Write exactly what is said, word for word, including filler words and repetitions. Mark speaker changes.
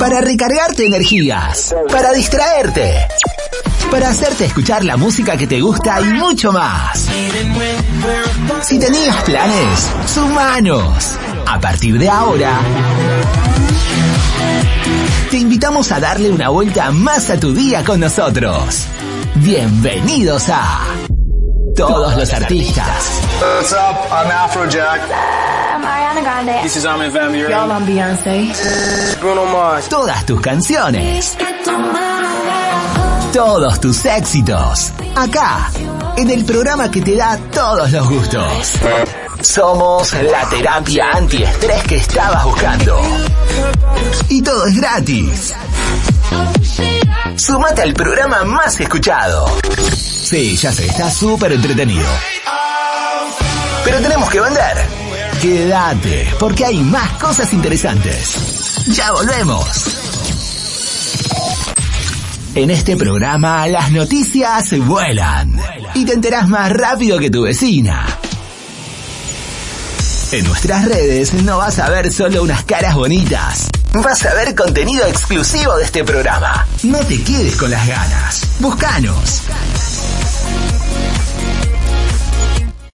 Speaker 1: para recargarte energías, para distraerte, para hacerte escuchar la música que te gusta y mucho más. Si tenías planes, sumanos. A partir de ahora, te invitamos a darle una vuelta más a tu día con nosotros. Bienvenidos a Todos los Artistas.
Speaker 2: What's up? I'm Afrojack.
Speaker 3: I'm Ariana Grande.
Speaker 2: This is Armin van Buuren.
Speaker 3: Y'all, I'm Beyoncé.
Speaker 2: Bruno Mars.
Speaker 1: Todas tus canciones. Todos tus éxitos. Acá, en el programa que te da todos los gustos. Somos la terapia antiestrés que estabas buscando. Y todo es gratis. Súmate al programa más escuchado. Sí, ya sé, está súper entretenido. Pero tenemos que vender. Quédate, porque hay más cosas interesantes. Ya volvemos. En este programa las noticias vuelan y te enterás más rápido que tu vecina. En nuestras redes no vas a ver solo unas caras bonitas. Vas a ver contenido exclusivo de este programa. No te quedes con las ganas. Búscanos.